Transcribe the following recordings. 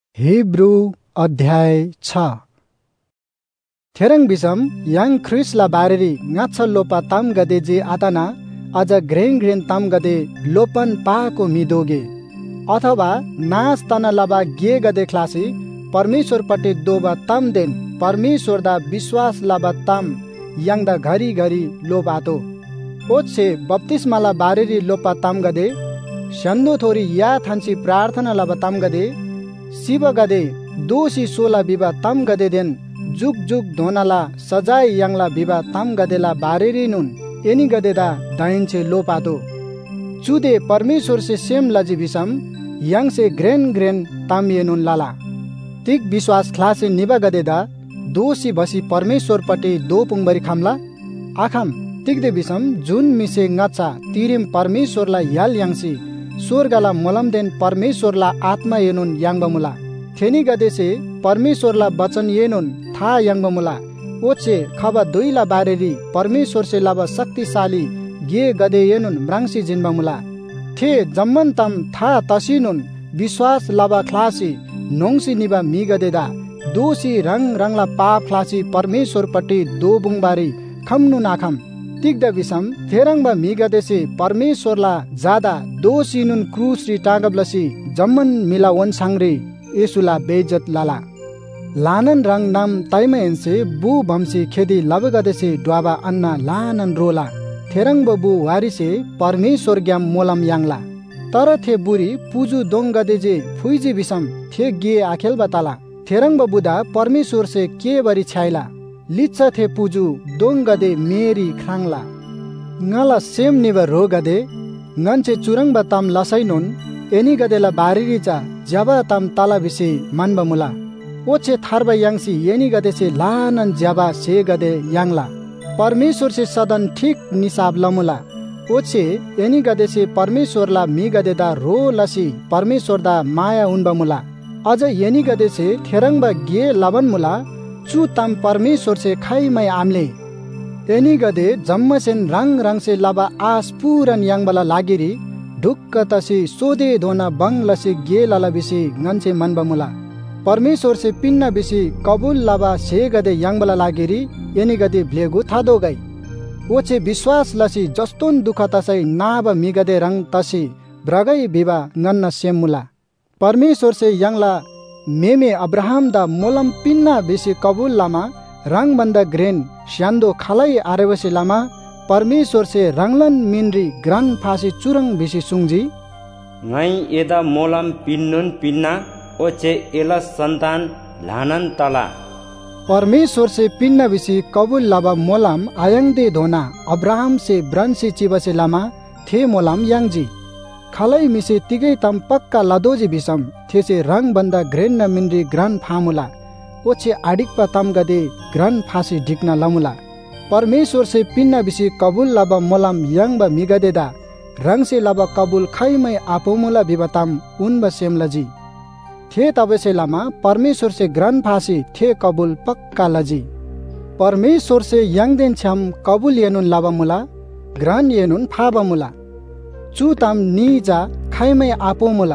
Hebrew अध्याय 6 थेरङ बिसम yang Christला बारेरी ngacha लोपा ताम गदे जे आताना अझ ग्रेन ताम गदे लोपन पाको मिदोगे अथवा नास तना लबा गे गदे क्लासी परमेश्वर पट्टि दोबा ताम देन परमेश्वर दा विश्वास लबा ताम yang दा घरी घरी लोपातो ओछे बप्तिस्माला बारेरी लोपा ताम गदे शंदो थोरी या थांची प्रार्थना लबा ताम गदे शिव गदे दोषी सोला बिबा तम गदे देन जुग जुग धोनाला सजाय यांगला बिबा तम गदेला बारेरी नुन एनी गदेदा दाइनचे लोपातो चुदे परमेश्वर से सेम लजी बिसम यांग से ग्रेन ताम ये नुन लाला तिक विश्वास क्लासे निबा गदेदा दोषी बसी परमेश्वर पटे दो पुंगबरी खामला आखाम तिक दे बिसम जुन मिसे ngचा तिरिम परमेश्वरला याल यांगसी स्वर्गला मोलम देन परमेश्वरला आत्मा येनुन यांगबमुला थेनी गदेसे परमेश्वरला वचन येनुन था यांगबमुला ओछे खबा दुईला बारेरी परमेश्वर से लबा शक्तिशाली गे गदे येनुन म्रांगसी जिनबमुला थे जम्मन तम था तसिनुन विश्वास लबा क्लासी नोंगसी निबा मी गदेदा दोषी रंगला पाप क्लासी परमेश्वर पट्टि दो बुंगबारी खम्नु नाखम तिग्दा विसम थेरंगबा मिगदेसे परमेश्वरला जादा दोषीनुन क्रूस री टागबलसी जम्मन मिला वन सांगरे येसुला बेइज्जत लाला लानन रंग नाम ताइमेन्से बु भम्सी खेदी लबगदेसे ड्वाबा अन्ना लानन रोला थेरंग बबु वारिसे परमेश्वर ग्याम मोलम यांगला तर थे बुरी पुजु दोंग गदेजे फुइजी विसम थे गे आखेल बताला थेरंग बबुदा परमेश्वर से के बरी छाइला लिच्छ थे पुजु दोंग गदे मेरी खांगला ngala सेम निवा रो गदे ngंचे चुरंग बताम लसैनुन एनी गदेला बारीरी चा ज्याबा ताम ताला बिसे मानबमुला ओछे थारबा यांगसी एनी गदे से लानन ज्याबा से गदे यांगला परमेश्वर से सदन ठीक निसाब लमुला ओछे एनी गदे से परमेश्वरला मी गदेदा रो लसी परमेश्वरदा माया उनबमुला अझ एनी गदे से थेरंगबा गे लबनमुला चु तम परमेश्वर से खाइमै आमले एनी गदे जम्मसेन रंग से लबा आस पूरन यांगबला लागिरी ढुक्क तसी सोदे धोना बंग लसी गे लला बिसी ngंचे मनबमुला परमेश्वर से पिन्न बिसी कबुल लबा से गदे यांगबला लागिरी एनी गदे भ्लेगु थादो गई ओछे विश्वास लसी जस्तोन दुख तसै नाब मिगदे रंग तसी ब्रगै बिबा ngन्न सेमुला परमेश्वर से यांगला मेमे अब्राहम दा मोलम पिन्ना बेसी कबूल लामा रंग बंद ग्रेन श्यान्दो खालाई आरेवसी लामा परमेश्वर से रंगलन मिनरी ग्रान फासी चुरंग बेसी सुंगजी ngೈ एदा मोलम पिन्नुन पिन्ना ओचे एला संतान लानन तला परमेश्वर से पिन्ना बेसी कबूल लाबा मोलम आयंगदे धोना अब्राहम से ब्रंसी चिबसे लामा थे मोलम यांगजी खालै मिसे तिगै तम पक्का लदोजी बिसम थेसे रंग बन्दा ग्रेन न मिनरी ग्रान फामुला ओछे आडिकपा तम गदे ग्रान फासी ढिक्न लमुला परमेश्वर से पिन्ना बिसी कबुल लबा मोलम यांगबा मिगदेदा रंग से लबा कबुल खैमै आपोमुला बिबतम उनबा सेमलजी थे तबसे लामा परमेश्वर से ग्रान फासी थे कबुल पक्का लजी परमेश्वर से यांगदेन छम कबुल येनुन लबामुला ग्रान येनुन फाबमुला चु तम नीजा खाइमै आपोमुला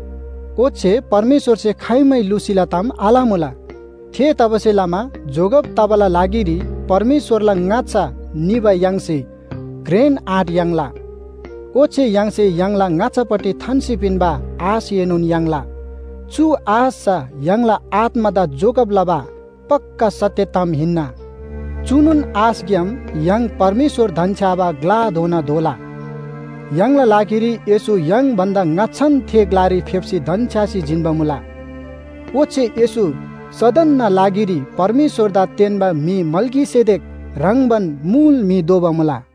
ओछे परमेश्वर से खाइमै लुसिला तम आलामुला थे तबसे लामा जोगब तबला लागिरी परमेश्वरला ngचा निबा यांगसे ग्रेन आट यांगला ओछे यांगसे यांगला ngचापट्टि थान्सी पिनबा आस येनुन यांगला चु आसा यांगला आत्मदा जोगब लबा पक्का सत्यतम हिन्ना चुनुन आस ग्याम यांग परमेश्वर धन्छाबा ग्ला धोना धोला यांगला लागिरी यसु यांग बन्दा ngछन थे ग्लारी फेप्सी धन्छासी जिनबमुला ओछे यसु सदन न लागिरी परमेश्वर दा तेनबा मी मल्की सेदेक रंगबन मूल मी दोबमुला